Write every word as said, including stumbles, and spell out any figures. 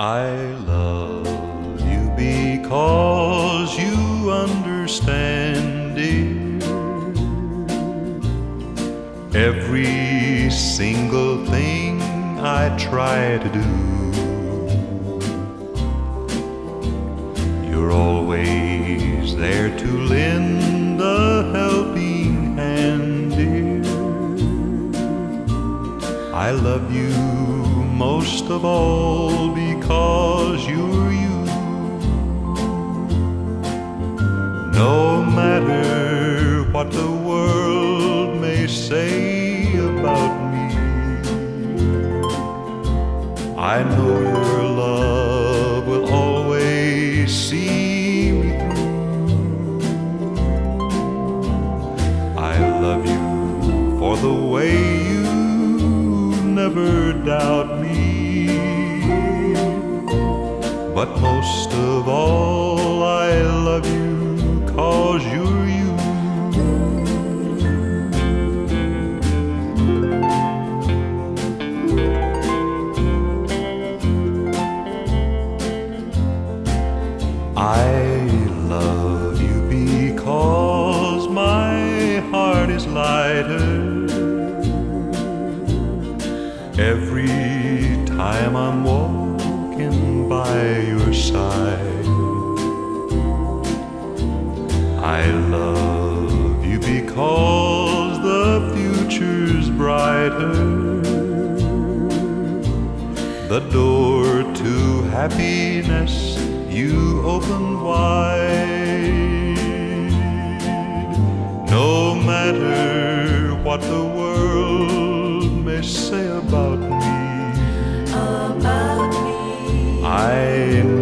I love you because you understand, dear, every single thing I try to do. You're always there to lend a helping hand, dear. I love you most of all because you're you. No matter what the world may say about me, I know your love will always see me through. I love you for the way you never doubt me, but most of all I love you 'cause you're you. I love you because my heart is lighter every time I'm walking by your side. I love you because the future's brighter, the door to happiness you open wide. No matter what the world may say about me, about me, I